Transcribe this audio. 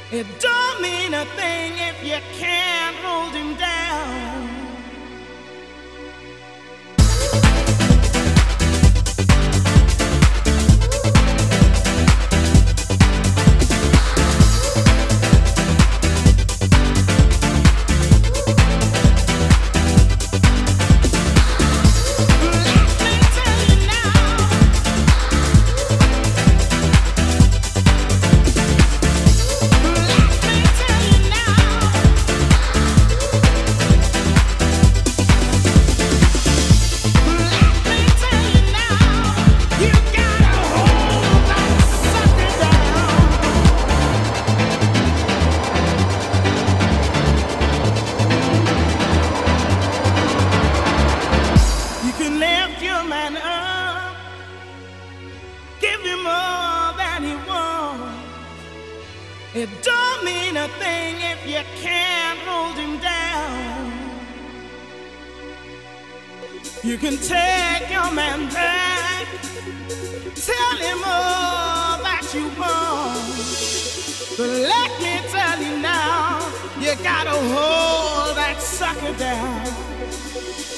It don't mean a thing if you can't hold him down. It don't mean a thing if you can't hold him down. You can take your man back, tell him all that you want, but let me tell you now, you gotta hold that sucker down.